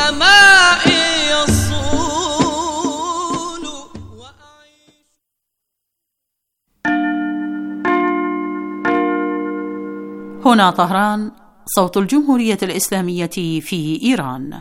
السماء يصول هنا طهران، صوت الجمهورية الإسلامية في إيران.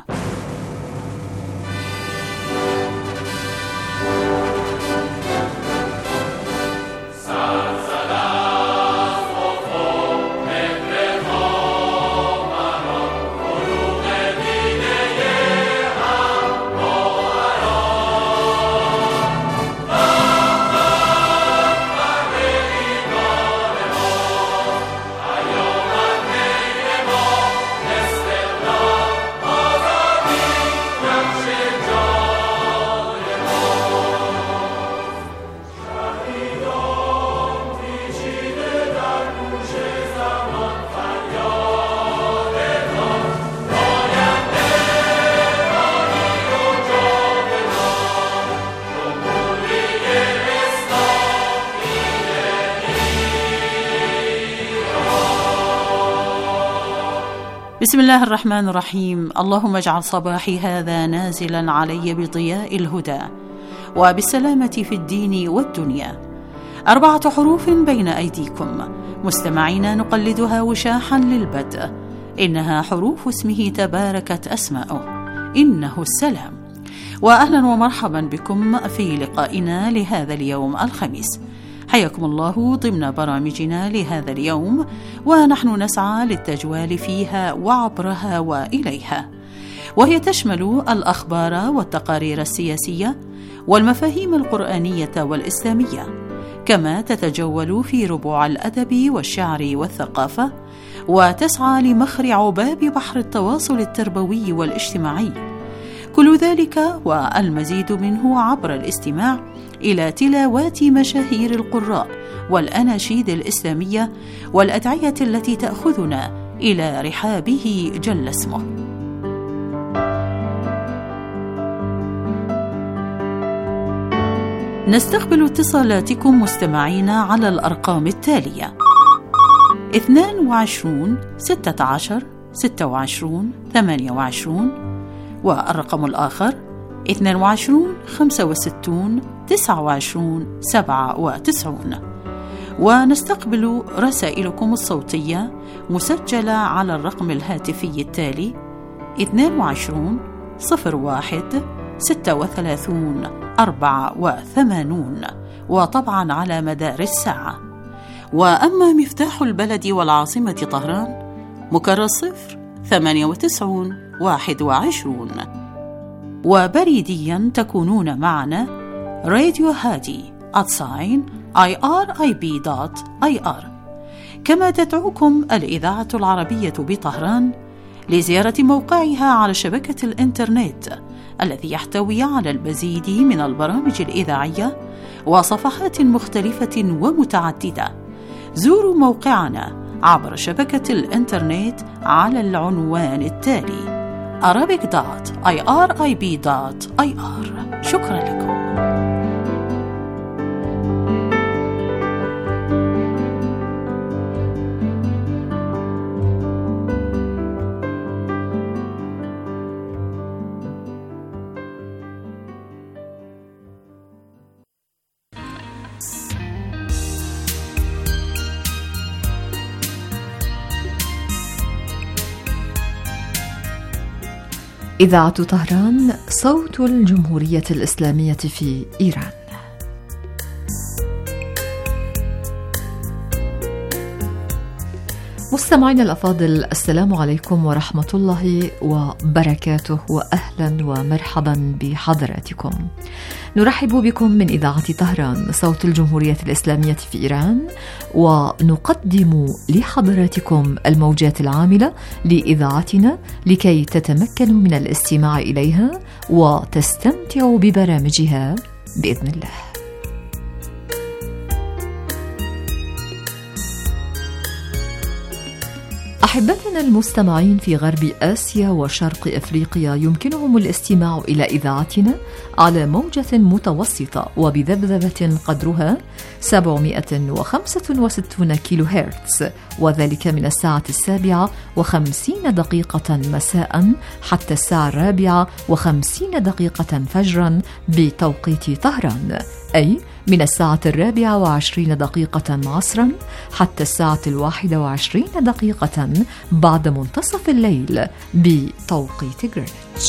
بسم الله الرحمن الرحيم. اللهم اجعل صباحي هذا نازلا علي بضياء الهدى وبالسلامة في الدين والدنيا. 4 حروف بين أيديكم مستمعين نقلدها وشاحا للبدء، إنها حروف اسمه تباركت أسماؤه، إنه السلام. وأهلا ومرحبا بكم في لقائنا لهذا اليوم الخميس. حياكم الله ضمن برامجنا لهذا اليوم، ونحن نسعى للتجوال فيها وعبرها وإليها، وهي تشمل الأخبار والتقارير السياسية والمفاهيم القرآنية والإسلامية، كما تتجول في ربوع الأدب والشعر والثقافة، وتسعى لمخرع باب بحر التواصل التربوي والاجتماعي. كل ذلك والمزيد منه عبر الاستماع إلى تلاوات مشاهير القراء والأناشيد الإسلامية والأدعية التي تأخذنا إلى رحابه جل اسمه. نستقبل اتصالاتكم مستمعينا على الأرقام التالية: 22 16 26 28، والرقم الآخر 22 65 29 97. ونستقبل رسائلكم الصوتية مسجلة على الرقم الهاتفي التالي 22 01 36 84، وطبعا على مدار الساعة. وأما مفتاح البلد والعاصمة طهران مكرر 098 21، وبريديا تكونون معنا راديو هادي @irib.ir. كما تدعوكم الإذاعة العربية بطهران لزيارة موقعها على شبكة الإنترنت الذي يحتوي على المزيد من البرامج الإذاعية وصفحات مختلفة ومتعددة. زوروا موقعنا عبر شبكة الإنترنت على العنوان التالي arabic.irib.ir. شكرا لكم. إذاعة طهران، صوت الجمهورية الإسلامية في إيران. مستمعينا الأفاضل، السلام عليكم ورحمة الله وبركاته، وأهلا ومرحبا بحضراتكم. نرحب بكم من إذاعة طهران، صوت الجمهورية الإسلامية في إيران، ونقدم لحضراتكم الموجات العاملة لإذاعتنا لكي تتمكنوا من الاستماع إليها وتستمتعوا ببرامجها بإذن الله. أحبتنا المستمعين في غرب آسيا وشرق أفريقيا، يمكنهم الاستماع إلى إذاعتنا على موجة متوسطة وبذبذبة قدرها 765 كيلو هرتز، وذلك من الساعة 7:50 مساء حتى الساعة 4:50 فجرا بتوقيت طهران، أي من الساعة 24 عصرا حتى الساعة 21 بعد منتصف الليل بتوقيت غرينتش.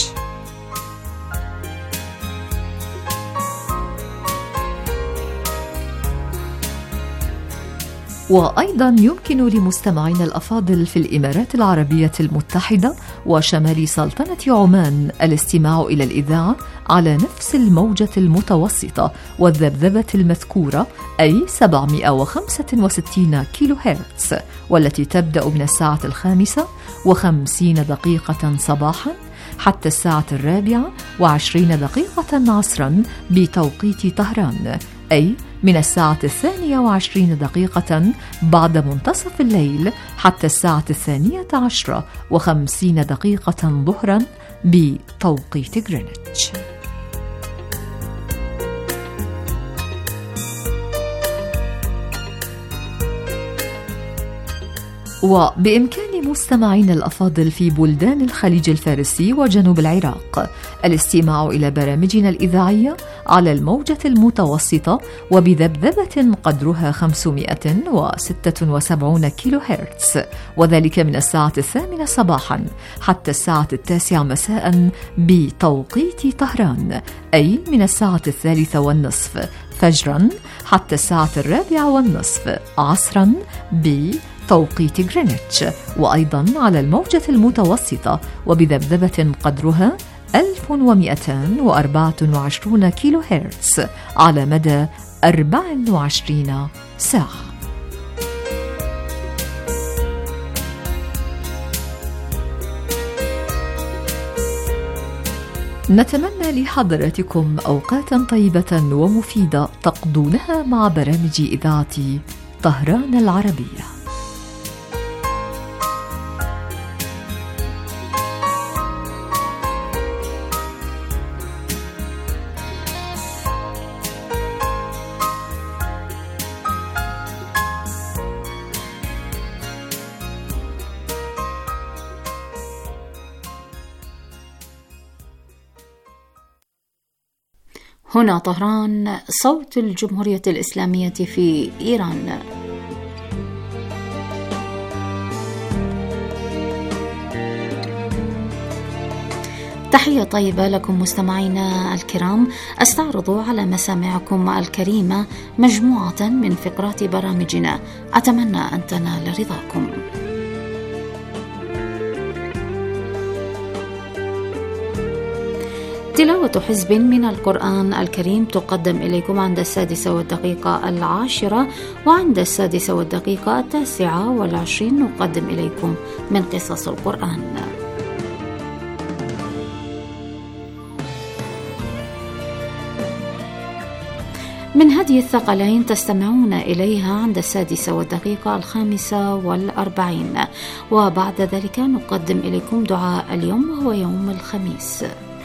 وأيضا يمكن لمستمعينا الأفاضل في الإمارات العربية المتحدة وشمال سلطنة عمان الاستماع إلى الإذاعة على نفس الموجة المتوسطة والذبذبة المذكورة، أي 765 كيلو هرتز، والتي تبدأ من الساعة 5:50 صباحا حتى الساعة 24 عصرا بتوقيت طهران، أي من الساعة 22 بعد منتصف الليل حتى الساعة 12:50 ظهرا بتوقيت غرينتش. وبإمكان مستمعين الأفاضل في بلدان الخليج الفارسي وجنوب العراق الاستماع إلى برامجنا الإذاعية على الموجة المتوسطة وبذبذبة قدرها 576 كيلو هرتز، وذلك من الساعة 8 صباحا حتى الساعة 9 مساء بتوقيت طهران، أي من الساعة 3:30 فجرا حتى الساعة 4:30 عصرا بتوقيت غرينتش، وأيضا على الموجة المتوسطة وبذبذبة قدرها 1224 كيلو هرتز على مدى 24 ساعة. نتمنى لحضراتكم أوقاتا طيبة ومفيدة تقضونها مع برامج إذاعة طهران العربية. هنا طهران، صوت الجمهورية الإسلامية في إيران. تحية طيبة لكم مستمعينا الكرام، أستعرض على مسامعكم الكريمة مجموعة من فقرات برامجنا، أتمنى أن تنال رضاكم. تلاوة حزب من القرآن الكريم تقدم إليكم عند 6:10 وعند 6:29 نقدم إليكم من قصص القرآن. من هدي الثقلين تستمعون إليها عند 6:45 وبعد ذلك نقدم إليكم دعاء اليوم وهو يوم الخميس.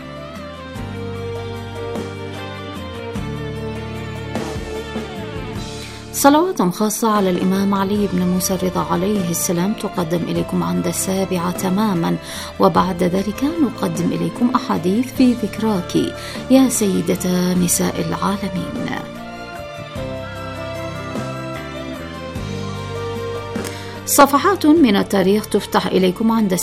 صلوات خاصة على الإمام علي بن موسى الرضا عليه السلام تقدم إليكم عند 7 تماما، وبعد ذلك نقدم إليكم أحاديث في ذكراك يا سيدة نساء العالمين. صفحات من التاريخ تفتح إليكم عند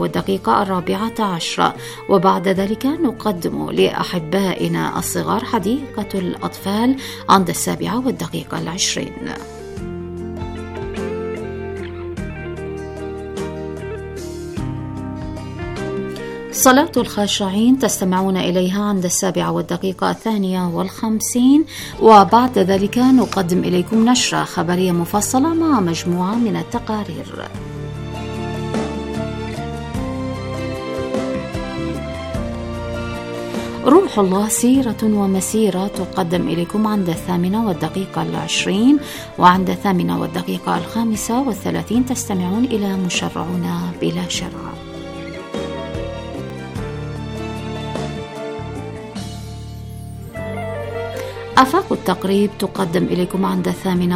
7:14 وبعد ذلك نقدم لأحبائنا الصغار حديقة الأطفال عند 7:20. صلاة الخاشعين تستمعون إليها عند 7:52 وبعد ذلك نقدم إليكم نشرة خبرية مفصلة مع مجموعة من التقارير. روح الله سيرة ومسيرة تقدم إليكم عند 8:20 وعند 8:35 تستمعون إلى مشرعنا بلا شرع. آفاق التقريب تقدم إليكم عند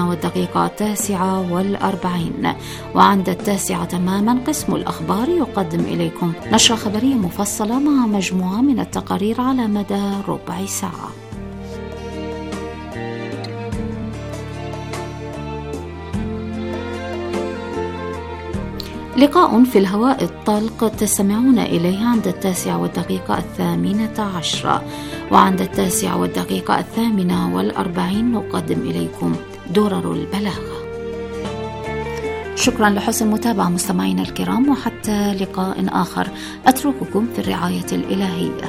8:49 وعند 9 تماما قسم الأخبار يقدم إليكم نشرة خبرية مفصلة مع مجموعة من التقارير على مدى ربع ساعة. لقاء في الهواء الطلق تستمعون إليه عند 9:18 وعند 9:48 نقدم إليكم درر البلاغة. شكرا لحسن المتابعة مستمعينا الكرام، وحتى لقاء آخر أترككم في الرعاية الإلهية.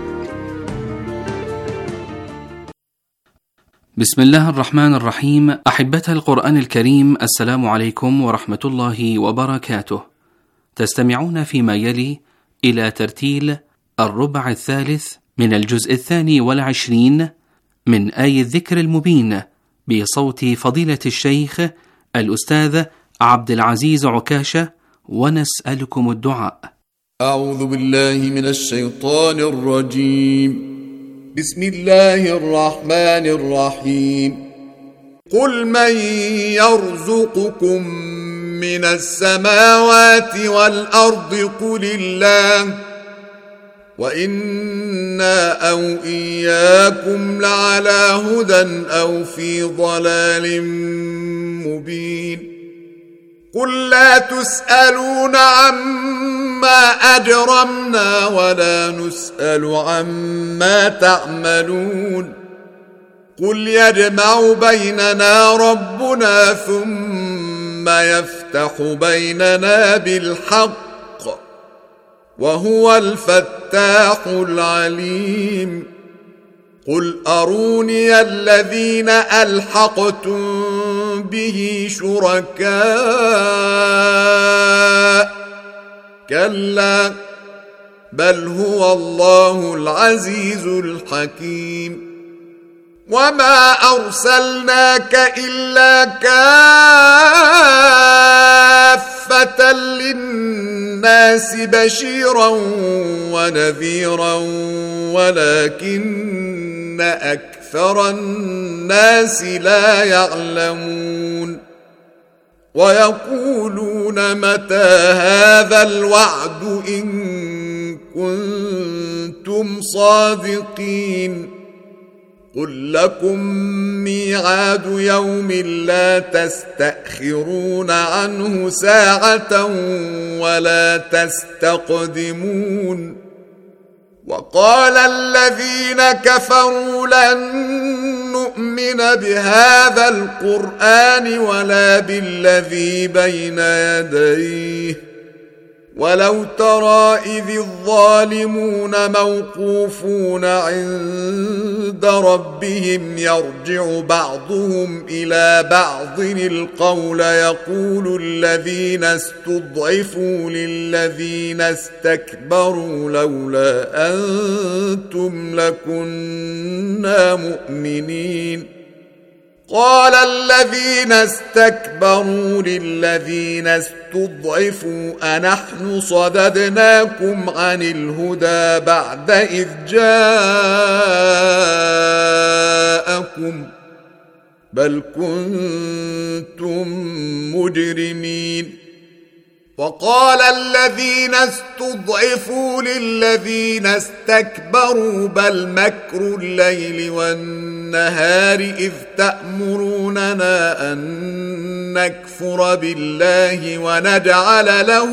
بسم الله الرحمن الرحيم. أحبة القرآن الكريم، السلام عليكم ورحمة الله وبركاته. تستمعون فيما يلي إلى ترتيل الربع الثالث من الجزء 22 من آي الذكر المبين بصوت فضيلة الشيخ الأستاذ عبد العزيز عكاشة، ونسألكم الدعاء. أعوذ بالله من الشيطان الرجيم. بسم الله الرحمن الرحيم. قل من يرزقكم من السماوات والأرض قل الله وإنا أو إياكم لعلى هدى أو في ضلال مبين. قل لا تسألون عما أجرمنا ولا نسأل عما تعملون. قل يجمع بيننا ربنا ثم يفتح بيننا بالحق وهو الفتاح العليم. قل أروني الذين ألحقتم به شركاء كلا بل هو الله العزيز الحكيم. وما أرسلناك إلا كافة للناس بشيرا ونذيرا ولكن أكثر الناس لا يعلمون. ويقولون متى هذا الوعد إن كنتم صادقين. قل لكم ميعاد يوم لا تستأخرون عنه ساعة ولا تستقدمون. وقال الذين كفروا لن نؤمن بهذا القرآن ولا بالذي بين يديه ولو ترى إذ الظالمون موقوفون عند ربهم يرجع بعضهم إلى بعض القول يقول الذين استضعفوا للذين استكبروا لولا أنتم لكنا مؤمنين. قال الذين استكبروا للذين استضعفوا أنحن صددناكم عن الهدى بعد إذ جاءكم بل كنتم مجرمين. وقال الذين استضعفوا للذين استكبروا بل مكر الليل والنهار إذ تأمروننا أن نكفر بالله ونجعل له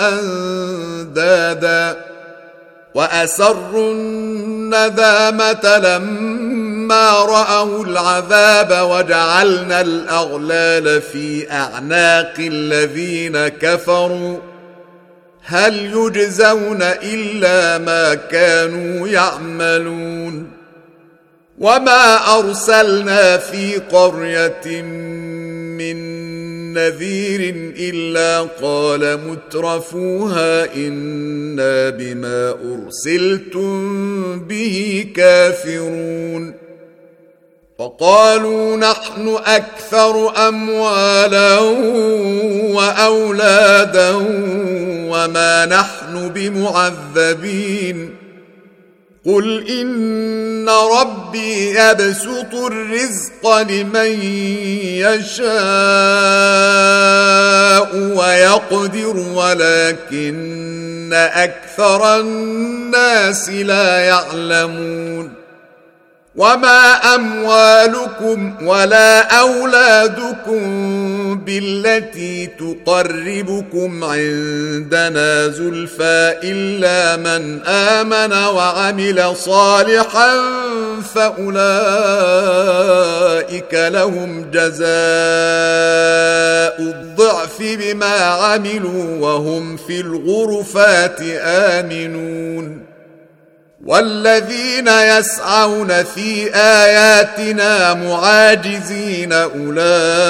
أندادا. وأسروا الندامة لما رأوا العذاب وجعلنا الأغلال في أعناق الذين كفروا هل يجزون إلا ما كانوا يعملون. وما أرسلنا في قرية من نذير إلا قال مترفوها إنا بما أرسلتم به كافرون فقالوا نحن أكثر أموالا وأولادا وما نحن بمعذبين قل إن ربي يبسط الرزق لمن يشاء ويقدر ولكن أكثر الناس لا يعلمون وما أموالكم ولا أولادكم بالتي تقربكم عندنا زلفى إلا من آمن وعمل صالحا فأولئك لهم جزاء الضعف بما عملوا وهم في الغرفات آمنون والذين يسعون في آياتنا معاجزين أولئك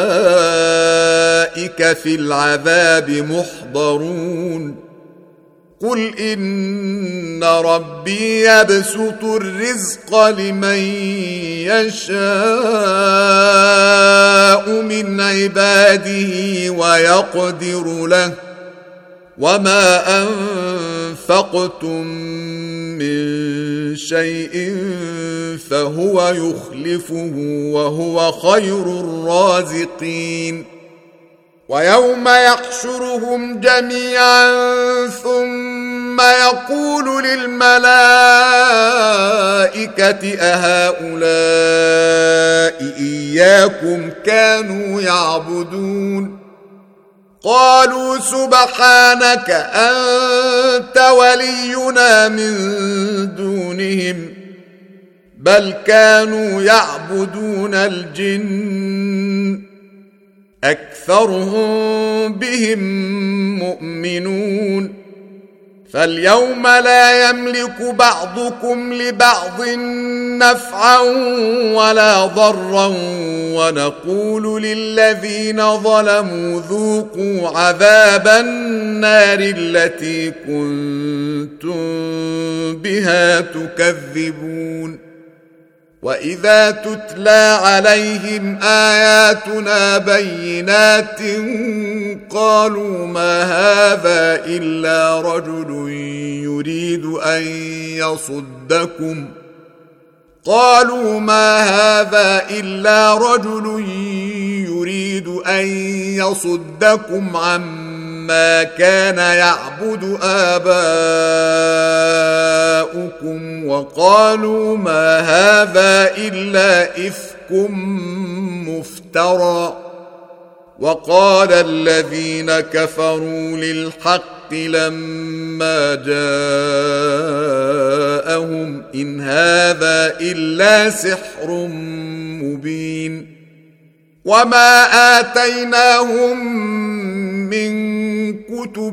في العذاب محضرون قل إن ربي يبسط الرزق لمن يشاء من عباده ويقدر له وما أنفقتم من شيء فهو يخلفه وهو خير الرازقين ويوم يحشرهم جميعا ثم يقول للملائكة أهؤلاء إياكم كانوا يعبدون قالوا سبحانك أنت ولينا من دونهم بل كانوا يعبدون الجن أكثرهم بهم مؤمنون فاليوم لا يملك بعضكم لبعض نفعا ولا ضرا ونقول للذين ظلموا ذوقوا عذاب النار التي كنتم بها تكذبون وإذا تتلى عليهم آياتنا بينات قالوا ما هذا إلا رجل يريد أن يصدكم عما كان يعبد آباؤكم وقالوا ما هذا إلا إفك مفترى وقال الذين كفروا للحق لما جاءهم إن هذا إلا سحر مبين وما آتيناهم من كتب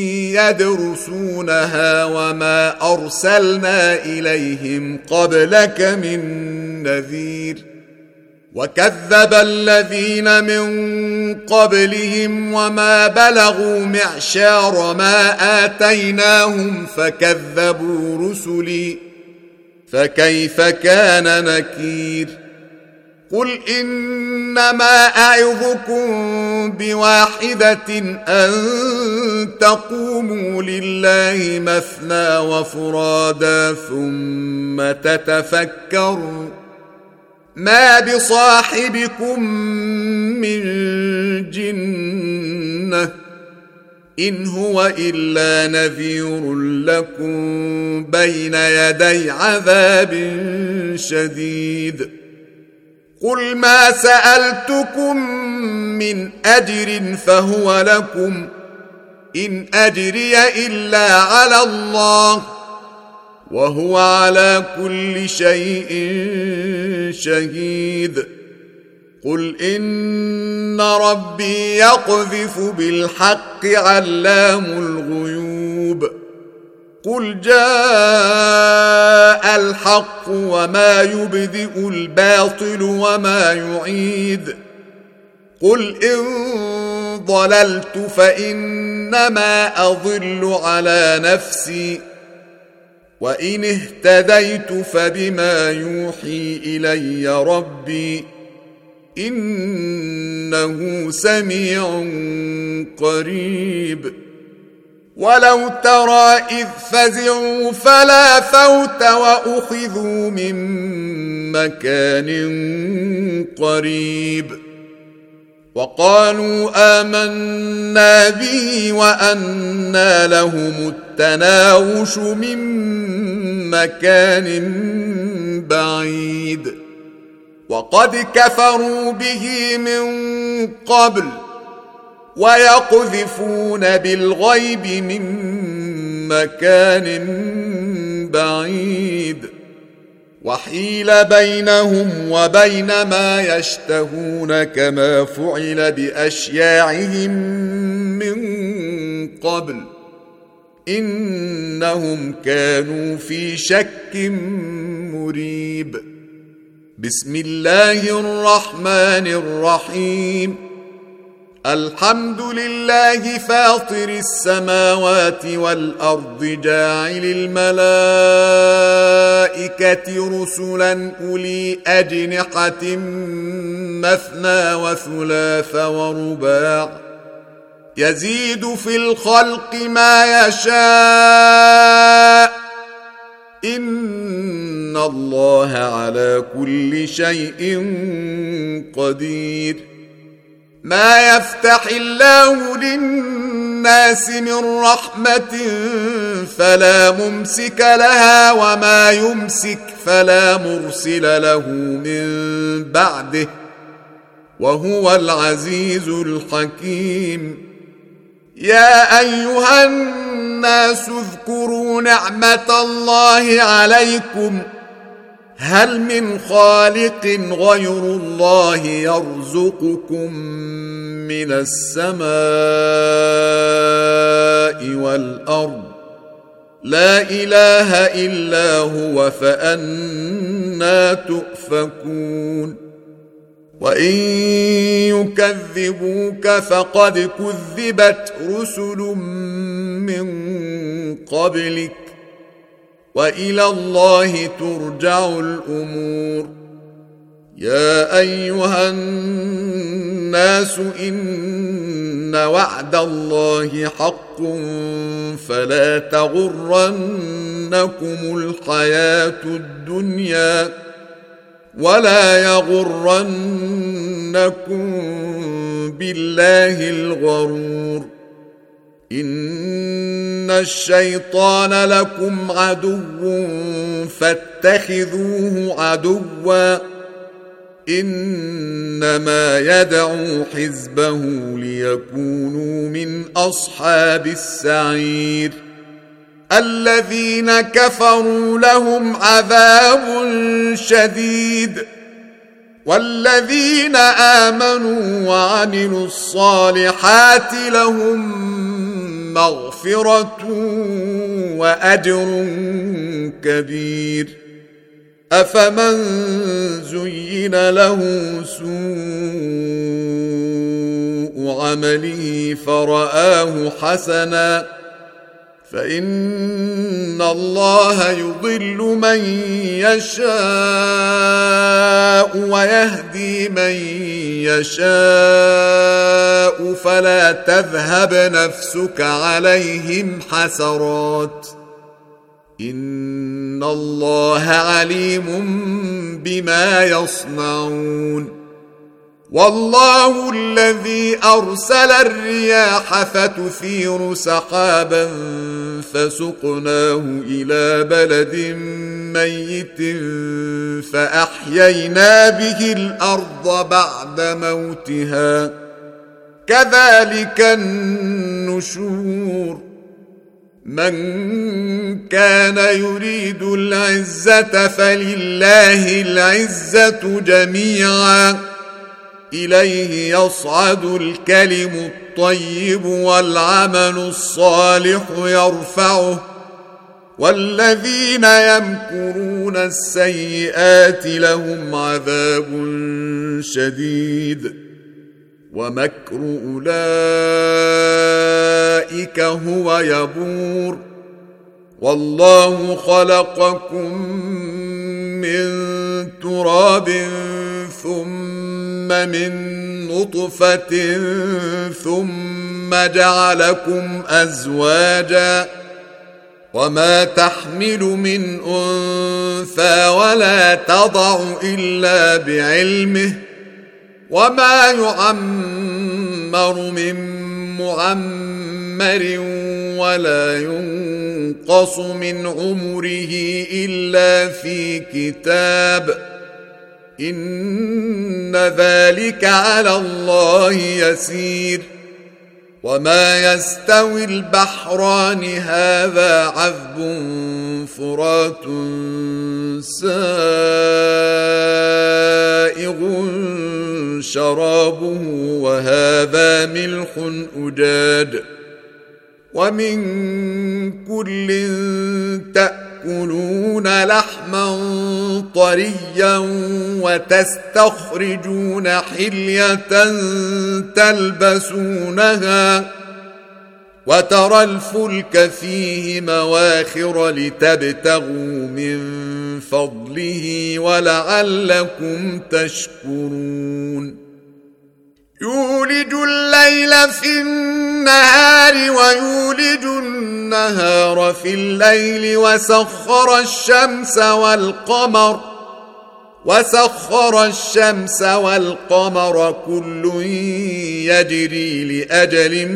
يدرسونها وما أرسلنا إليهم قبلك من نذير وكذب الذين من قبلهم وما بلغوا معشار ما آتيناهم فكذبوا رسلي فكيف كان نكير قل إنما أعظكم بواحدة أن تقوموا لله مثنى وفرادا ثم تتفكروا ما بصاحبكم من جنة إن هو إلا نذير لكم بين يدي عذاب شديد قل ما سألتكم من أجر فهو لكم إن أجري إلا على الله وهو على كل شيء شهيد قل إن ربي يقذف بالحق علام الغيوب قل جاء الحق وما يبدئ الباطل وما يعيد قل إن ضللت فإنما أضل على نفسي وإن اهتديت فبما يوحي إلي ربي إنه سميع قريب ولو ترى إذ فزعوا فلا فوت وأخذوا من مكان قريب وقالوا آمنا به وأنى لهم التناوش من مكان بعيد وقد كفروا به من قبل ويقذفون بالغيب من مكان بعيد وحيل بينهم وبين ما يشتهون كما فعل بأشياعهم من قبل إنهم كانوا في شك مريب بسم الله الرحمن الرحيم الحمد لله فاطر السماوات والأرض جاعل الملائكة رسلا أولي أجنحة مثنى وثلاث ورباع يزيد في الخلق ما يشاء إن الله على كل شيء قدير ما يفتح الله للناس من رحمة فلا ممسك لها وما يمسك فلا مرسل له من بعده وهو العزيز الحكيم يا أيها الناس اذكروا نعمة الله عليكم هل من خالق غير الله يرزقكم من السماء والأرض لا إله إلا هو فأنى تؤفكون وإن يكذبوك فقد كذبت رسل من قبلك وإلى الله ترجع الأمور يا أيها الناس إن وعد الله حق فلا تغرنكم الحياة الدنيا ولا يغرنكم بالله الغرور إن الشيطان لكم عدو فاتخذوه عدوا إنما يدعو حزبه ليكونوا من أصحاب السعير الذين كفروا لهم عذاب شديد والذين آمنوا وعملوا الصالحات لهم مغفرة وأجر كبير أفمن زين له سوء عمله فرآه حسنا فإن الله يضل من يشاء ويهدي من يشاء فلا تذهب نفسك عليهم حسرات إن الله عليم بما يصنعون والله الذي أرسل الرياح فتثير سحابا فسقناه إلى بلد ميت فأحيينا به الأرض بعد موتها كذلك النشور من كان يريد العزة فلله العزة جميعا إليه يصعد الكلم الطيب والعمل الصالح يرفعه والذين يمكرون السيئات لهم عذاب شديد ومكر أولئك هو يبور والله خلقكم من تراب ثم من نطفة ثم جعلكم أزواجا وما تحمل من أنثى ولا تضع إلا بعلمه وما يعمر من معمر ولا ينقص من عمره إلا في كتاب إن ذلك على الله يسير وما يستوي البحران هذا عذب فرات سائغ شرابه وهذا ملح أجاج ومن كل تأكلون لحما طريا وتستخرجون حلية تلبسونها وترى الفلك فيه مواخر لتبتغوا من فضله ولعلكم تشكرون يولج الليل في النهار ويولج النهار في الليل وسخر الشمس والقمر كل يجري لأجل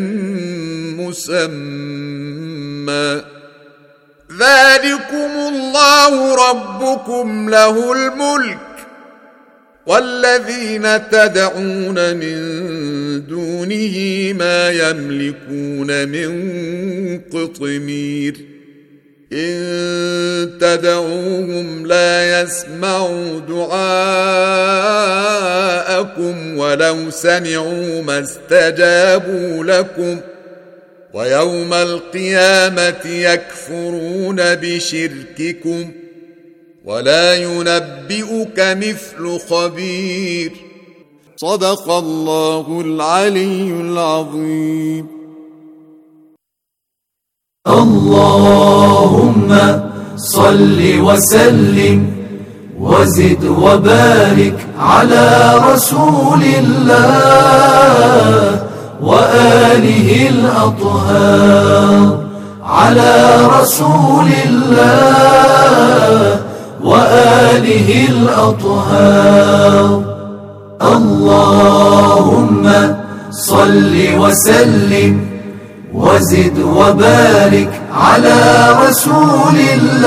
مسمى ذلكم الله ربكم له الملك والذين تدعون من دونه ما يملكون من قطمير إن تدعوهم لا يسمعوا دعاءكم ولو سمعوا ما استجابوا لكم ويوم القيامة يكفرون بشرككم ولا ينبئك مثل خبير صدق الله العلي العظيم اللهم صل وسلم وزد وبارك على رسول الله وآله الأطهار على رسول الله وآله الأطهار اللهم صل وسلم وزد وبارك على رسول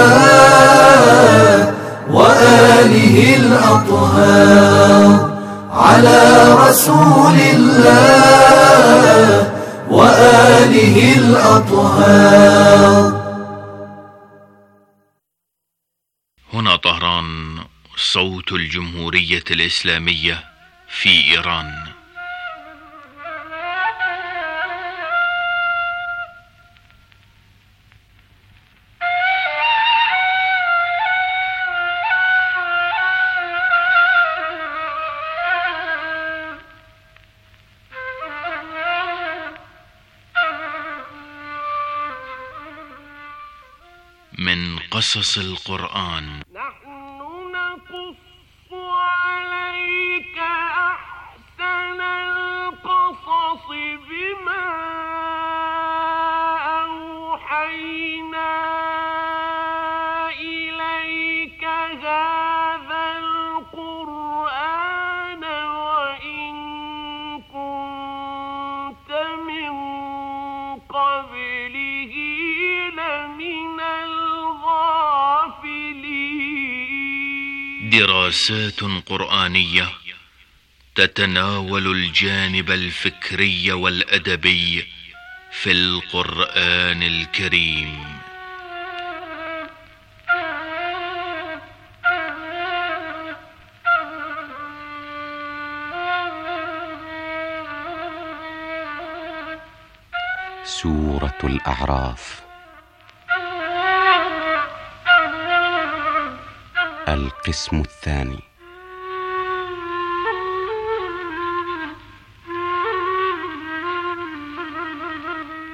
الله وآله الأطهار على رسول الله وآله الأطهار. هنا طهران، صوت الجمهورية الإسلامية في إيران. من قصص القرآن. نحن نقص عليك أحسن القصص بما أوحينا إليك هذا القرآن وإن كنت من قبله لمن دراسات قرآنية تتناول الجانب الفكري والأدبي في القرآن الكريم. سورة الأعراف. القسم الثاني.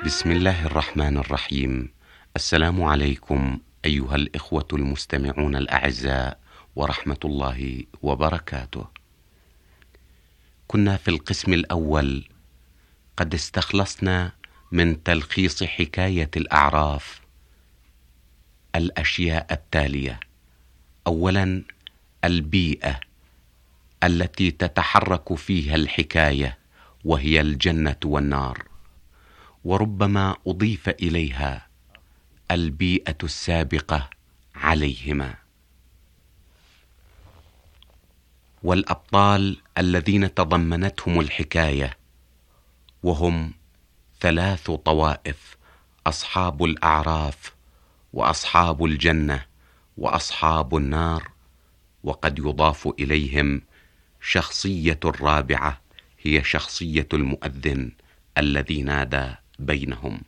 بسم الله الرحمن الرحيم. السلام عليكم أيها الإخوة المستمعون الأعزاء ورحمة الله وبركاته. كنا في القسم الأول قد استخلصنا من تلخيص حكاية الأعراف الأشياء التالية: أولا، البيئة التي تتحرك فيها الحكاية وهي الجنة والنار، وربما أضيف إليها البيئة السابقة عليهما، والأبطال الذين تضمنتهم الحكاية، وهم 3 طوائف: أصحاب الأعراف، وأصحاب الجنة، وأصحاب النار. وقد يضاف إليهم شخصية رابعة هي شخصية المؤذن الذي نادى بينهم.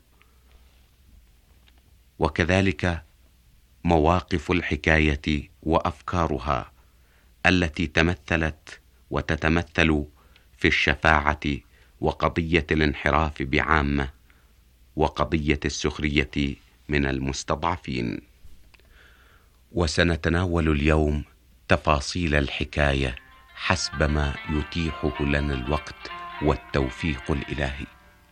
وكذلك مواقف الحكاية وأفكارها التي تمثلت وتتمثل في الشفاعة وقضية الانحراف بعامة وقضية السخرية من المستضعفين. وسنتناول اليوم تفاصيل الحكاية حسب ما يتيحه لنا الوقت والتوفيق الإلهي.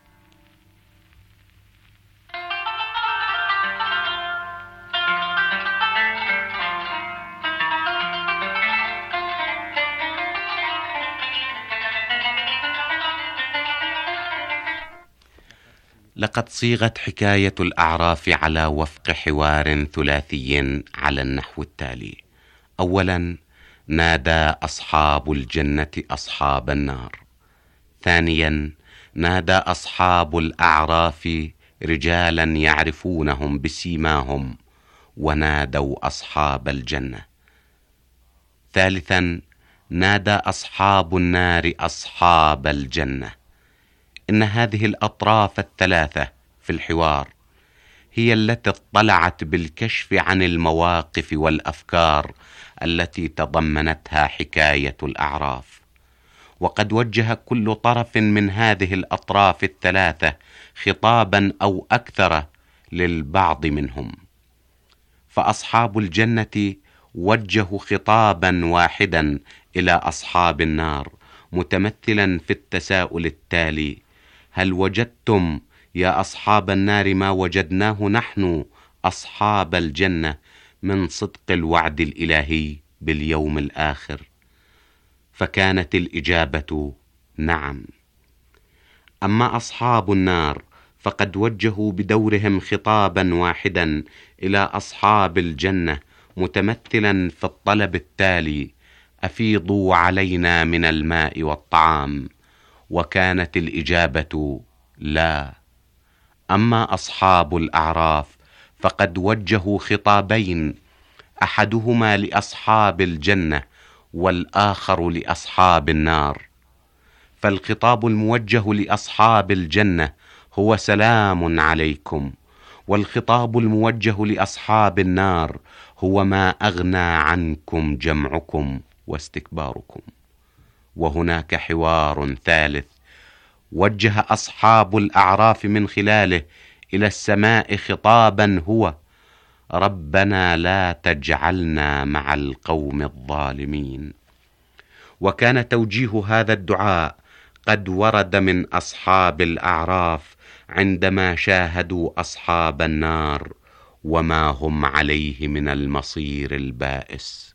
لقد صيغت حكاية الأعراف على وفق حوار ثلاثي على النحو التالي: أولا، نادى أصحاب الجنة أصحاب النار. ثانيا، نادى أصحاب الأعراف رجالا يعرفونهم بسيماهم ونادوا أصحاب الجنة. ثالثا، نادى أصحاب النار أصحاب الجنة. إن هذه الأطراف الثلاثة في الحوار هي التي اطلعت بالكشف عن المواقف والأفكار التي تضمنتها حكاية الأعراف، وقد وجه كل طرف من هذه الأطراف الثلاثة خطابا أو أكثر للبعض منهم. فأصحاب الجنة وجهوا خطابا واحدا إلى أصحاب النار متمثلا في التساؤل التالي: هل وجدتم يا أصحاب النار ما وجدناه نحن أصحاب الجنة من صدق الوعد الإلهي باليوم الآخر؟ فكانت الإجابة نعم. أما أصحاب النار فقد وجهوا بدورهم خطابا واحدا إلى أصحاب الجنة متمثلا في الطلب التالي: أفيضوا علينا من الماء والطعام. وكانت الإجابة لا. أما أصحاب الأعراف فقد وجهوا خطابين، أحدهما لأصحاب الجنة والآخر لأصحاب النار. فالخطاب الموجه لأصحاب الجنة هو سلام عليكم، والخطاب الموجه لأصحاب النار هو ما أغنى عنكم جمعكم واستكباركم. وهناك حوار ثالث وجه أصحاب الأعراف من خلاله إلى السماء خطابا هو: ربنا لا تجعلنا مع القوم الظالمين. وكان توجيه هذا الدعاء قد ورد من أصحاب الأعراف عندما شاهدوا أصحاب النار وما هم عليه من المصير البائس.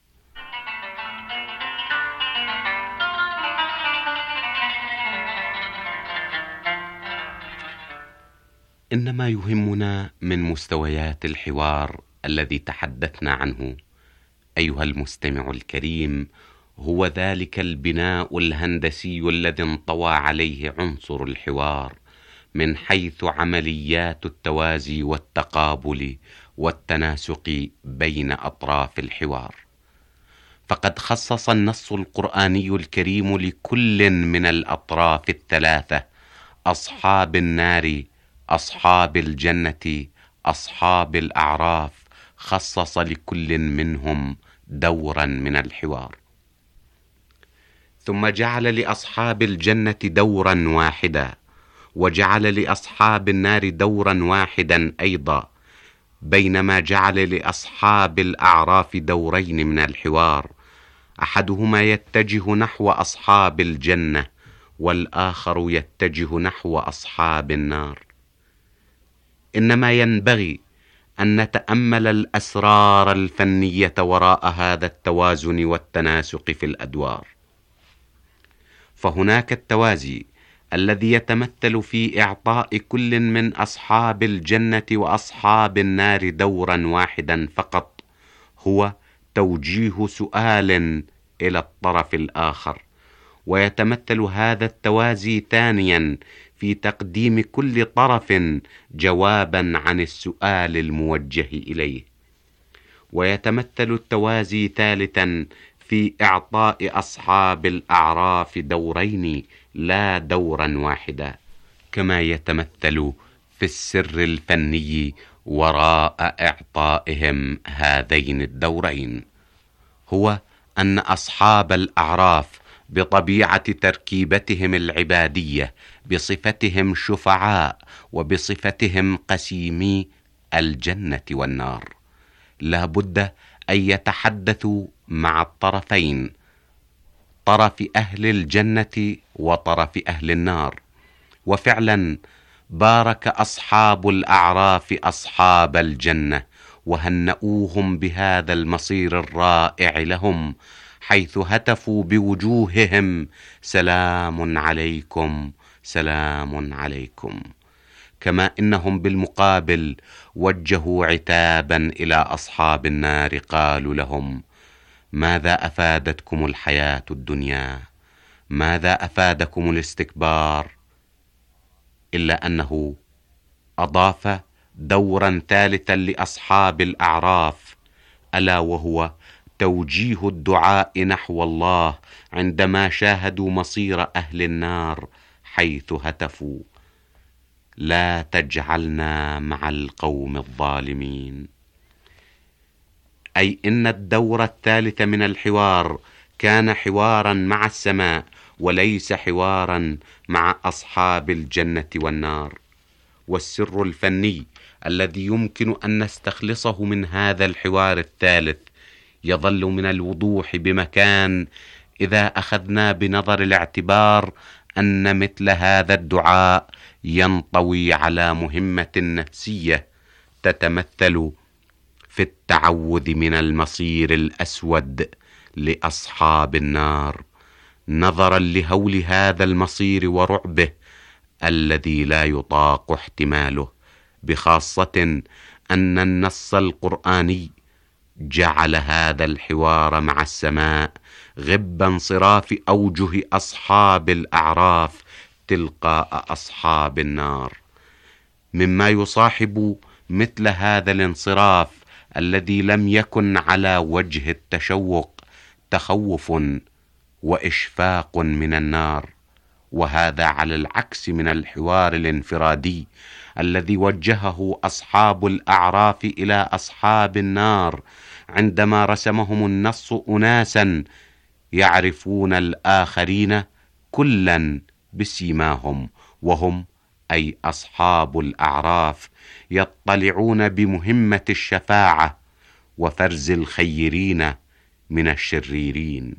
إنما يهمنا من مستويات الحوار الذي تحدثنا عنه أيها المستمع الكريم هو ذلك البناء الهندسي الذي انطوى عليه عنصر الحوار من حيث عمليات التوازي والتقابل والتناسق بين أطراف الحوار. فقد خصص النص القرآني الكريم لكل من الأطراف الثلاثة: أصحاب النار، أصحاب الجنة، أصحاب الأعراف، خصص لكل منهم دورا من الحوار. ثم جعل لأصحاب الجنة دورا واحدا وجعل لأصحاب النار دورا واحدا أيضا، بينما جعل لأصحاب الأعراف دورين من الحوار، أحدهما يتجه نحو أصحاب الجنة والآخر يتجه نحو أصحاب النار. إنما ينبغي أن نتأمل الأسرار الفنية وراء هذا التوازن والتناسق في الأدوار. فهناك التوازي الذي يتمثل في إعطاء كل من أصحاب الجنة وأصحاب النار دورا واحدا فقط، هو توجيه سؤال إلى الطرف الآخر. ويتمثل هذا التوازي ثانيا في تقديم كل طرف جوابا عن السؤال الموجه إليه. ويتمثل التوازي ثالثا في إعطاء أصحاب الأعراف دورين لا دورا واحدا، كما يتمثل في السر الفني وراء إعطائهم هذين الدورين، هو أن أصحاب الأعراف بطبيعة تركيبتهم العبادية، بصفتهم شفعاء وبصفتهم قسيمي الجنة والنار، لا بد أن يتحدثوا مع الطرفين، طرف أهل الجنة وطرف أهل النار. وفعلا بارك أصحاب الأعراف أصحاب الجنة وهنؤوهم بهذا المصير الرائع لهم، حيث هتفوا بوجوههم: سلام عليكم سلام عليكم. كما إنهم بالمقابل وجهوا عتابا إلى أصحاب النار، قالوا لهم: ماذا أفادتكم الحياة الدنيا؟ ماذا أفادكم الاستكبار؟ إلا أنه أضاف دورا ثالثا لأصحاب الأعراف، ألا وهو توجيه الدعاء نحو الله عندما شاهدوا مصير أهل النار، حيث هتفوا: لا تجعلنا مع القوم الظالمين. أي إن الدور الثالث من الحوار كان حوارا مع السماء وليس حوارا مع أصحاب الجنة والنار. والسر الفني الذي يمكن أن نستخلصه من هذا الحوار الثالث يظل من الوضوح بمكان إذا أخذنا بنظر الاعتبار أن مثل هذا الدعاء ينطوي على مهمة نفسية تتمثل في التعوذ من المصير الأسود لأصحاب النار، نظرا لهول هذا المصير ورعبه الذي لا يطاق احتماله، بخاصة أن النص القرآني جعل هذا الحوار مع السماء غب انصراف أوجه أصحاب الأعراف تلقاء أصحاب النار، مما يصاحب مثل هذا الانصراف الذي لم يكن على وجه التشوق تخوف وإشفاق من النار، وهذا على العكس من الحوار الانفرادي الذي وجهه أصحاب الأعراف إلى أصحاب النار عندما رسمهم النص أناسا يعرفون الآخرين كلا بسيماهم، وهم أي أصحاب الأعراف يطلعون بمهمة الشفاعة وفرز الخيرين من الشريرين.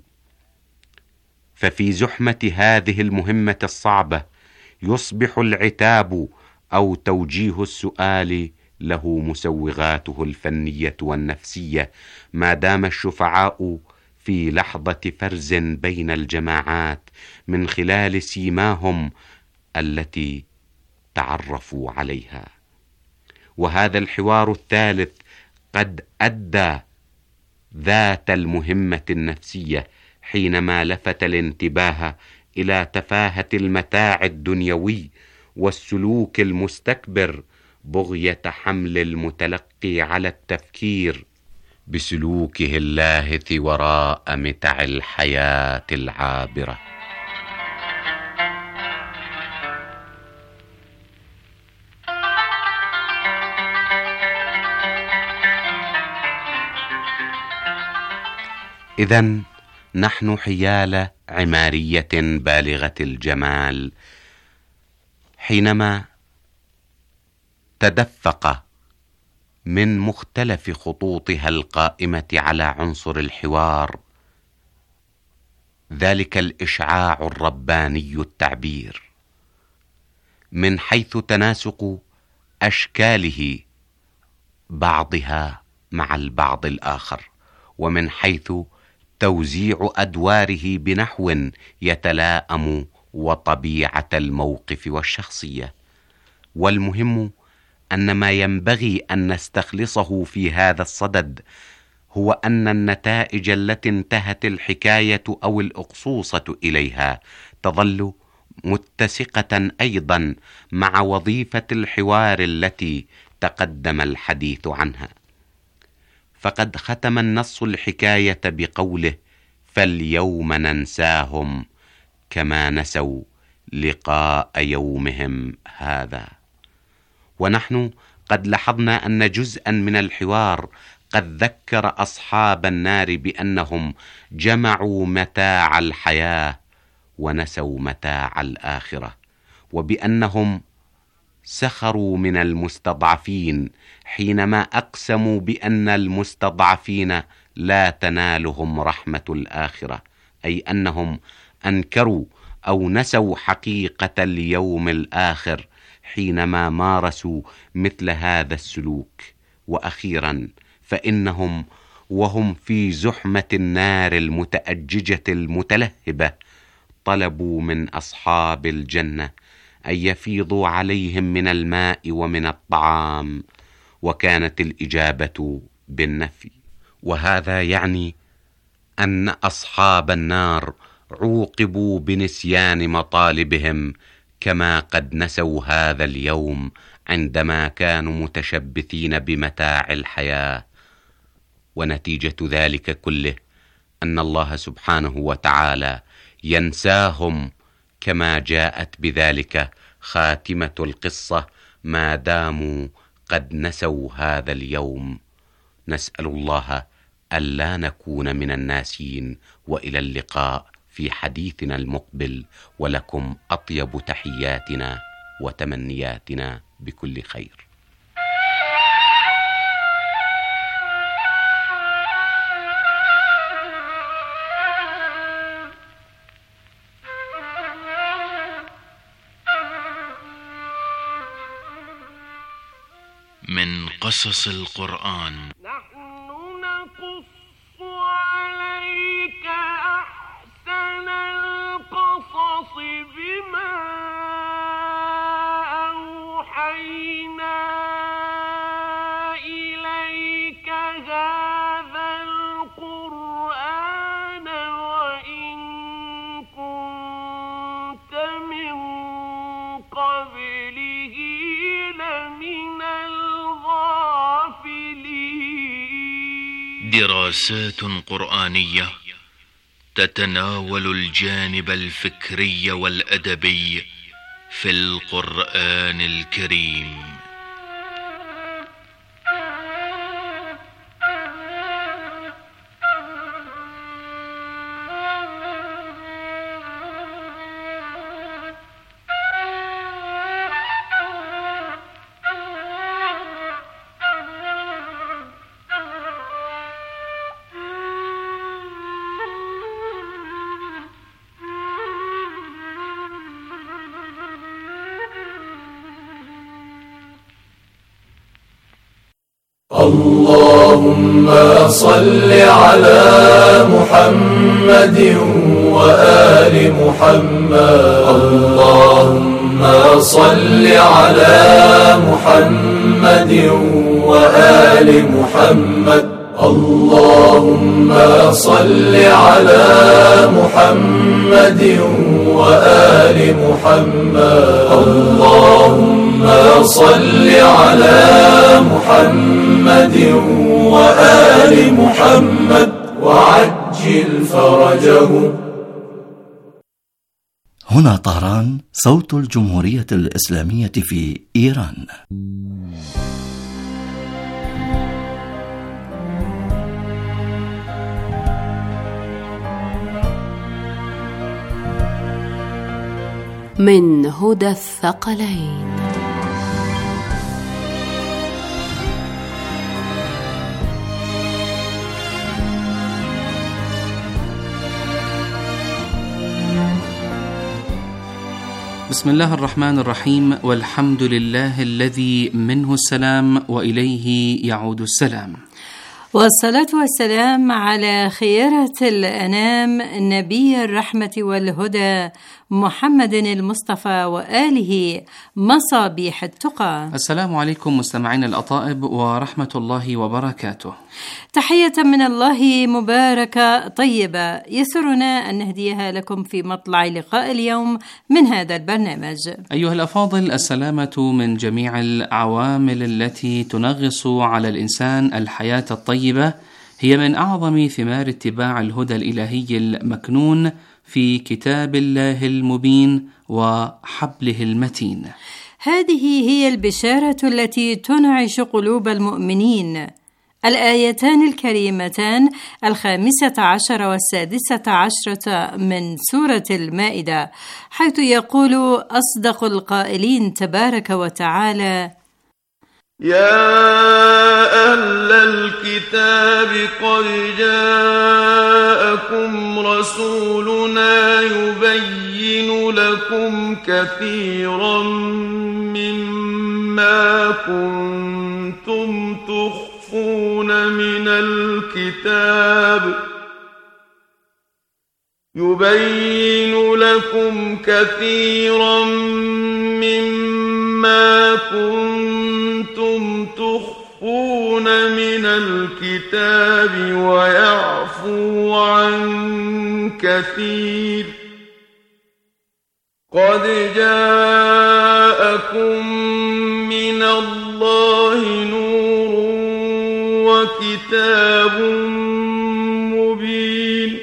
ففي زحمة هذه المهمة الصعبة يصبح العتاب أو توجيه السؤال له مسوغاته الفنية والنفسية، ما دام الشفعاء في لحظة فرز بين الجماعات من خلال سيماهم التي تعرفوا عليها. وهذا الحوار الثالث قد أدى ذات المهمة النفسية حينما لفت الانتباه إلى تفاهة المتاع الدنيوي والسلوك المستكبر بغية حمل المتلقي على التفكير بسلوكه اللاهث وراء متع الحياة العابرة. إذن نحن حيال عمارية بالغة الجمال، حينما تدفق من مختلف خطوطها القائمة على عنصر الحوار ذلك الإشعاع الرباني التعبير، من حيث تناسق أشكاله بعضها مع البعض الآخر، ومن حيث توزيع أدواره بنحو يتلائم وطبيعة الموقف والشخصية. والمهم أن ما ينبغي أن نستخلصه في هذا الصدد هو أن النتائج التي انتهت الحكاية أو الأقصوصة إليها تظل متسقة أيضا مع وظيفة الحوار التي تقدم الحديث عنها. فقد ختم النص الحكاية بقوله: فاليوم ننساهم كما نسوا لقاء يومهم هذا. ونحن قد لاحظنا أن جزءا من الحوار قد ذكر أصحاب النار بأنهم جمعوا متاع الحياة ونسوا متاع الآخرة، وبأنهم سخروا من المستضعفين حينما أقسموا بأن المستضعفين لا تنالهم رحمة الآخرة، أي أنهم أنكروا أو نسوا حقيقة اليوم الآخر حينما مارسوا مثل هذا السلوك. وأخيرا فإنهم وهم في زحمة النار المتأججة المتلهبة طلبوا من أصحاب الجنة أن يفيضوا عليهم من الماء ومن الطعام، وكانت الإجابة بالنفي. وهذا يعني أن أصحاب النار عوقبوا بنسيان مطالبهم كما قد نسوا هذا اليوم عندما كانوا متشبثين بمتاع الحياة. ونتيجة ذلك كله أن الله سبحانه وتعالى ينساهم كما جاءت بذلك خاتمة القصة ما داموا قد نسوا هذا اليوم. نسأل الله ألا نكون من الناسين. وإلى اللقاء في حديثنا المقبل، ولكم أطيب تحياتنا وتمنياتنا بكل خير. من قصص القرآن. نحن نقص عليك أحسن القصص بما أوحينا إليك هذا القرآن وإن كنت من قبله لمن الغافلين. دراسات قرآنية تتناول الجانب الفكري والأدبي في القرآن الكريم. اللهم صل على محمد وآل محمد. اللهم صل على محمد وآل محمد. اللهم صل على محمد وآل محمد. اللهم صل على محمد وآل محمد وعجل فرجه. هنا طهران، صوت الجمهورية الإسلامية في إيران. من هدى الثقلين. بسم الله الرحمن الرحيم، والحمد لله الذي منه السلام وإليه يعود السلام، والصلاة والسلام على خيرة الأنام نبي الرحمة والهدى محمد المصطفى وآله مصابيح التقى. السلام عليكم مستمعين الأطائب ورحمة الله وبركاته. تحية من الله مباركة طيبة يسرنا أن نهديها لكم في مطلع لقاء اليوم من هذا البرنامج. أيها الأفاضل، السلامة من جميع العوامل التي تنغص على الإنسان الحياة الطيبة هي من أعظم ثمار اتباع الهدى الإلهي المكنون في كتاب الله المبين وحبله المتين. هذه هي البشارة التي تنعش قلوب المؤمنين. الآيتان الكريمتان 15 و16 من سورة المائدة، حيث يقول أصدق القائلين تبارك وتعالى: يا أهل الكتاب قد جاءكم رسولنا يبين لكم كثيرا مما كنتم تخفون من الكتاب ويعفو عن كثير. قد جاءكم من الله نور وكتاب مبين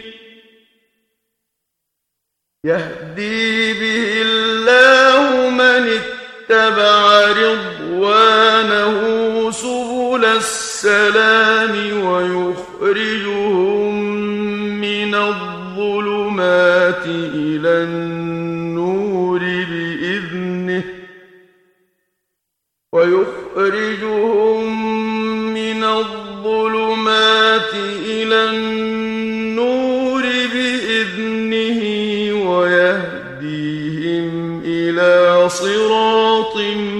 يهدي به الله من اتبع رضوانه سبل السلام ويخرجهم من الظلمات إلى النور بإذنه ويهديهم إلى صراط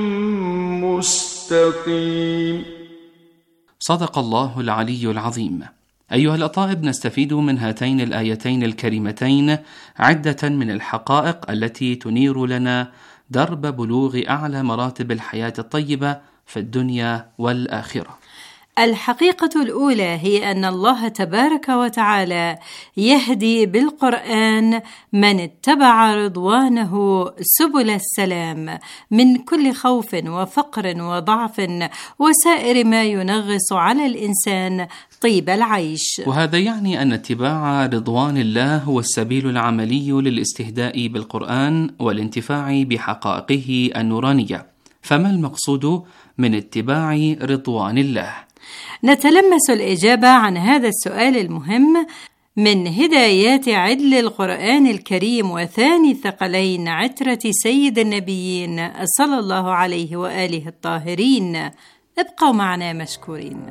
مستقيم. صدق الله العلي العظيم. أيها الأطائب، نستفيد من هاتين الآيتين الكريمتين عدة من الحقائق التي تنير لنا درب بلوغ أعلى مراتب الحياة الطيبة في الدنيا والآخرة. الحقيقة الأولى هي أن الله تبارك وتعالى يهدي بالقرآن من اتبع رضوانه سبل السلام من كل خوف وفقر وضعف وسائر ما ينغص على الإنسان طيب العيش. وهذا يعني أن اتباع رضوان الله هو السبيل العملي للاستهداء بالقرآن والانتفاع بحقائقه النورانية. فما المقصود من اتباع رضوان الله؟ نتلمس الإجابة عن هذا السؤال المهم من هدايات عدل القرآن الكريم وثاني ثقلين عترة سيد النبيين صلى الله عليه وآله الطاهرين. ابقوا معنا مشكورين.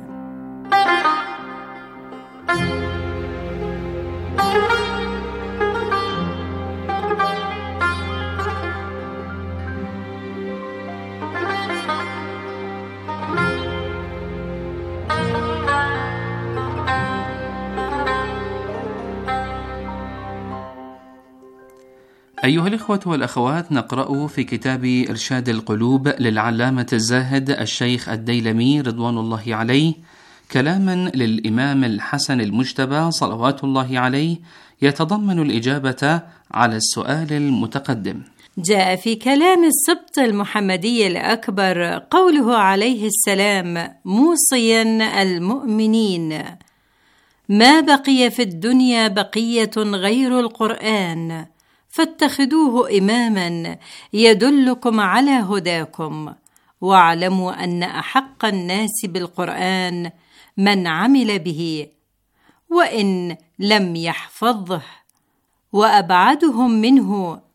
أيها الإخوة والأخوات، نقرأ في كتاب إرشاد القلوب للعلامة الزاهد الشيخ الديلمي رضوان الله عليه كلاما للإمام الحسن المجتبى صلوات الله عليه يتضمن الإجابة على السؤال المتقدم. جاء في كلام السبط المحمدي الأكبر قوله عليه السلام موصيا المؤمنين: ما بقي في الدنيا بقية غير القرآن، فاتخذوه إماما يدلكم على هداكم، واعلموا أن أحق الناس بالقرآن من عمل به وإن لم يحفظه، وأبعدهم منه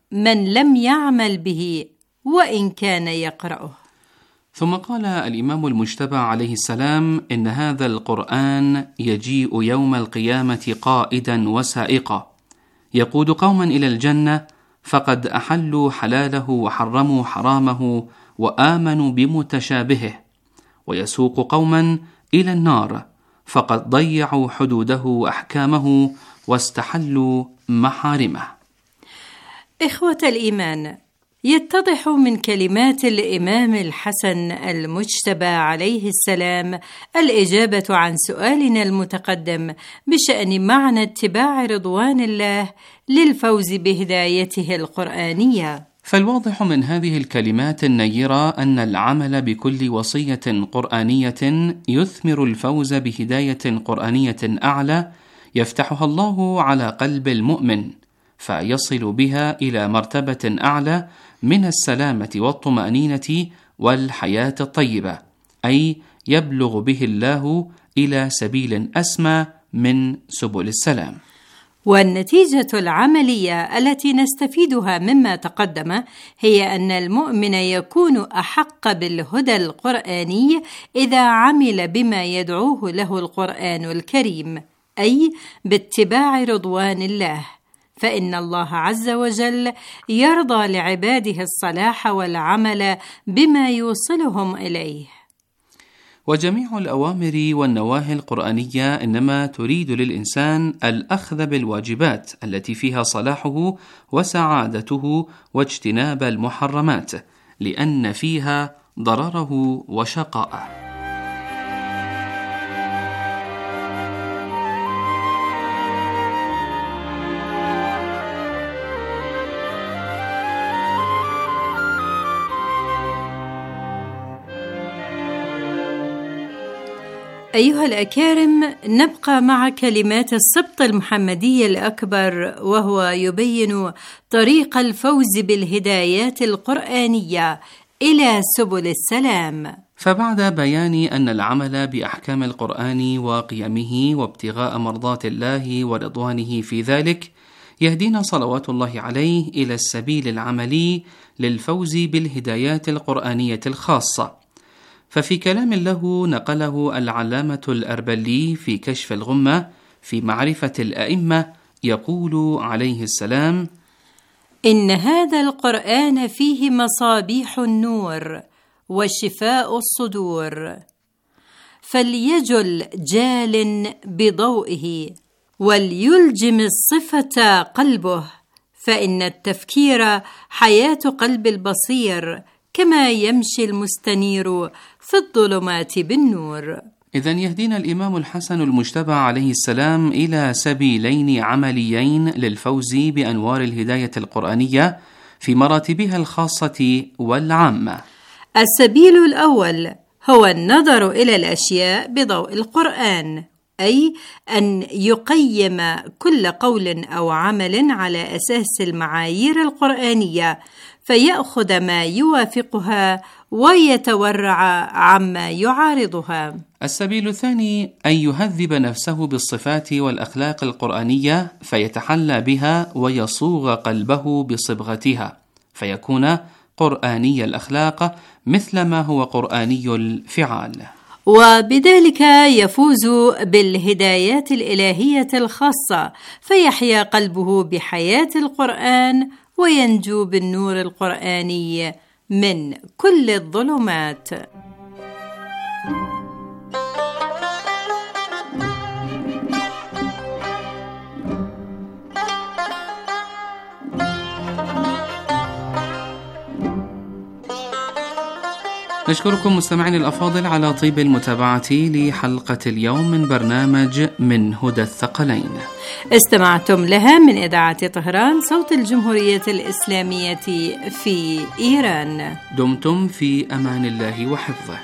من لم يعمل به وإن كان يقرأه. ثم قال الإمام المجتبى عليه السلام: إن هذا القرآن يجيء يوم القيامة قائدا وسائقا، يقود قوما إلى الجنة فقد أحلوا حلاله وحرموا حرامه وآمنوا بمتشابهه، ويسوق قوما إلى النار فقد ضيعوا حدوده وأحكامه واستحلوا محارمه. إخوة الإيمان، يتضح من كلمات الإمام الحسن المجتبى عليه السلام الإجابة عن سؤالنا المتقدم بشأن معنى اتباع رضوان الله للفوز بهدايته القرآنية. فالواضح من هذه الكلمات النيرة أن العمل بكل وصية قرآنية يثمر الفوز بهداية قرآنية أعلى يفتحها الله على قلب المؤمن، فيصل بها إلى مرتبة أعلى من السلامة والطمأنينة والحياة الطيبة، أي يبلغ به الله إلى سبيل أسمى من سبل السلام. والنتيجة العملية التي نستفيدها مما تقدم هي أن المؤمن يكون أحق بالهدى القرآني إذا عمل بما يدعوه له القرآن الكريم، أي باتباع رضوان الله، فإن الله عز وجل يرضى لعباده الصلاح والعمل بما يوصلهم إليه. وجميع الأوامر والنواهي القرآنية إنما تريد للإنسان الأخذ بالواجبات التي فيها صلاحه وسعادته واجتناب المحرمات، لأن فيها ضرره وشقاءه. أيها الأكارم، نبقى مع كلمات السبط المحمدي الأكبر، وهو يبين طريق الفوز بالهدايات القرآنية إلى سبل السلام. فبعد بيان أن العمل بأحكام القرآن وقيمه وابتغاء مرضات الله ورضوانه في ذلك يهدينا صلوات الله عليه إلى السبيل العملي للفوز بالهدايات القرآنية الخاصة. ففي كلام له نقله العلامة الأربلي في كشف الغمة في معرفة الأئمة يقول عليه السلام: إن هذا القرآن فيه مصابيح النور وشفاء الصدور، فليجل جال بضوئه وليلجم الصفة قلبه، فإن التفكير حياة قلب البصير كما يمشي المستنير في الظلمات بالنور. إذن يهدينا الإمام الحسن المجتبى عليه السلام إلى سبيلين عمليين للفوز بأنوار الهداية القرآنية في مراتبها الخاصة والعامة. السبيل الأول هو النظر إلى الأشياء بضوء القرآن، أي أن يقيم كل قول أو عمل على أساس المعايير القرآنية، فيأخذ ما يوافقها ويتورع عما يعارضها. السبيل الثاني أن يهذب نفسه بالصفات والأخلاق القرآنية فيتحلى بها ويصوغ قلبه بصبغتها، فيكون قرآني الأخلاق مثل ما هو قرآني الفعال، وبذلك يفوز بالهدايات الإلهية الخاصة، فيحيا قلبه بحياة القرآن وينجو بالنور القرآني من كل الظلمات. نشكركم مستمعين الأفاضل على طيب المتابعة لحلقة اليوم من برنامج من هدى الثقلين. استمعتم لها من إذاعة طهران صوت الجمهورية الإسلامية في إيران. دمتم في أمان الله وحفظه.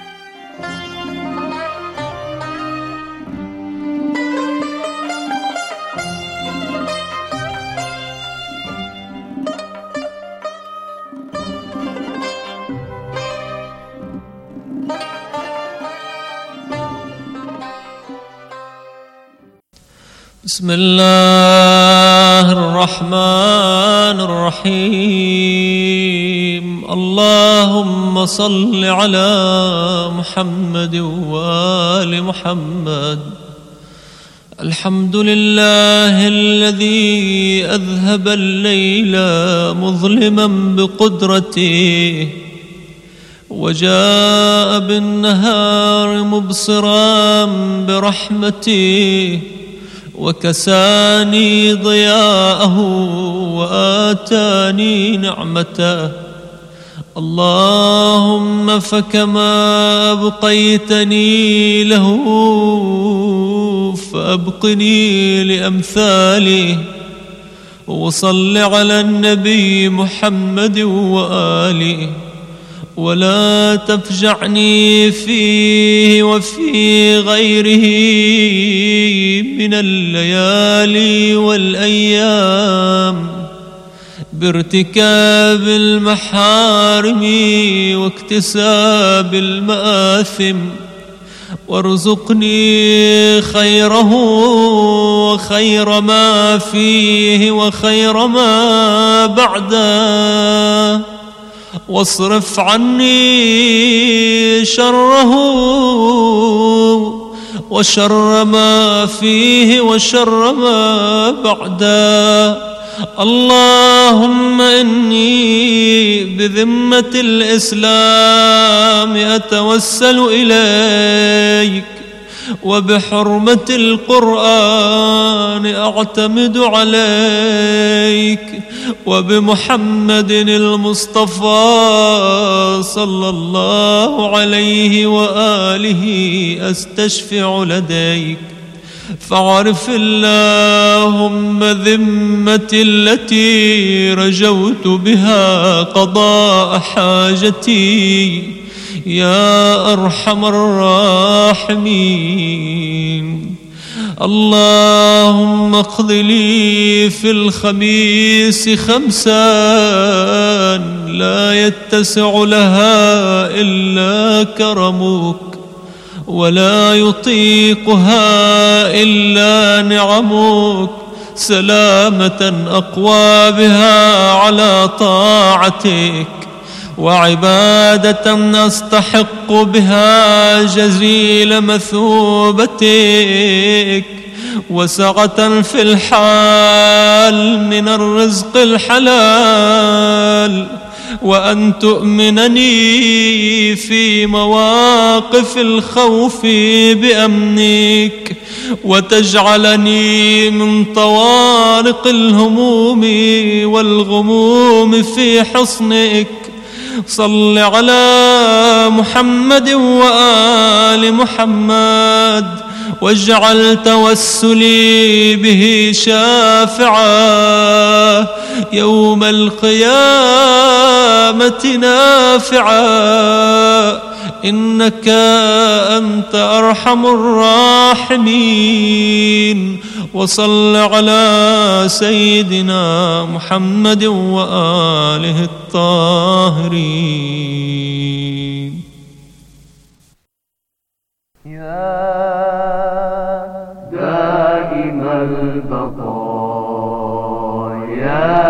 بسم الله الله الرحمن الرحيم. اللهم صل على محمد وآل محمد. الحمد لله الذي أذهب الليل مظلما بقدرته وجاء بالنهار مبصرا برحمته وكساني ضياءه وآتاني نعمته. اللهم فكما أبقيتني له فأبقني لأمثاله. وصل على النبي محمد وآله ولا تفجعني فيه وفي غيره من الليالي والأيام بارتكاب المحارم واكتساب المآثم، وارزقني خيره وخير ما فيه وخير ما بعده، واصرف عني شره وشر ما فيه وشر ما بعده. اللهم إني بذمة الإسلام أتوسل إليك، وبحرمة القرآن أعتمد عليك، وبمحمد المصطفى صلى الله عليه وآله أستشفع لديك. فاعرف اللهم ذمتي التي رجوت بها قضاء حاجتي يا أرحم الراحمين. اللهم اقض لي في الخميس 5 لا يتسع لها إلا كرمك، ولا يطيقها إلا نعمك، سلامة أقوى بها على طاعتك، وعبادة أستحق بها جزيل مثوبتك، وسعة في الحال من الرزق الحلال، وأن تؤمنني في مواقف الخوف بأمنك، وتجعلني من طوارق الهموم والغموم في حصنك. صل على محمد وآل محمد، واجعل توسلي به شافعا يوم القيامة نافعا، إنك أنت أرحم الراحمين. وصل على سيدنا محمد وآله الطاهرين. يا دائم البقاء يا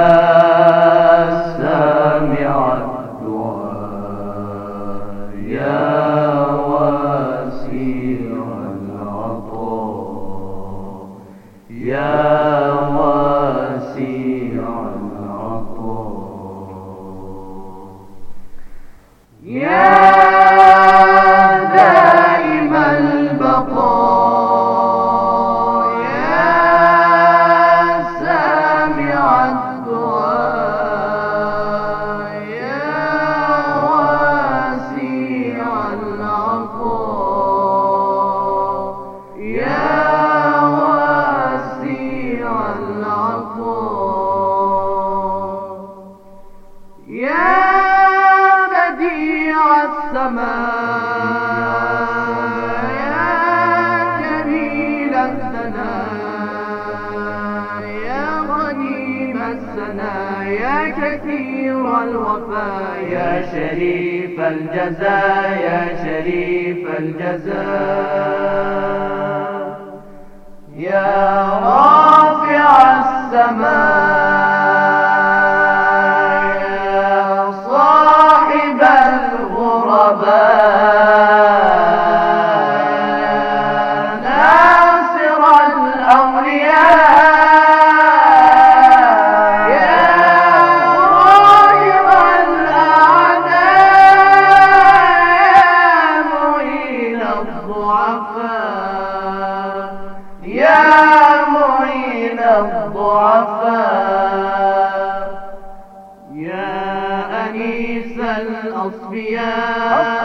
سامع الدعاء يا واسع العطاء يا واسع العطاء يا دائم البقاء يا سامع الدعاء يا واسع العطاء يا واسع العطاء يا بديع السماء يا جميل الثناء يا غنيم الثناء يا كثير الوفاء يا شريف الجزاء يا شريف الجزاء يا رافع السماء السماء يا صاحب الغرباء ناصر الأولياء يا راهب الأعداء معين الضعفاء يا معين الضعفاء يا أنيس الأصفياء